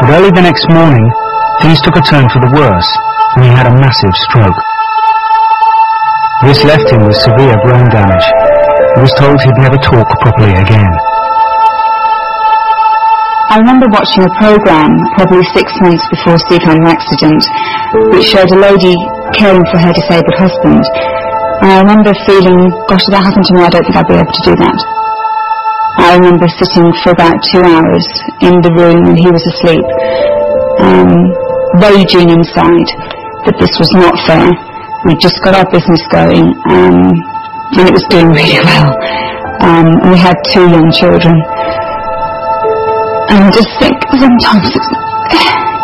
But early the next morning, things took a turn for the worse, and he had a massive stroke. This left him with severe brain damage. He was told he'd never talk properly again. I remember watching a programme, probably 6 months before Steve had an accident, which showed a lady caring for her disabled husband. And I remember feeling, gosh, if that happened to me, I don't think I'd be able to do that. I remember sitting for about 2 hours in the room when he was asleep, raging inside that this was not fair. We just got our business going, and it was doing really well. We had 2 young children. And I just think sometimes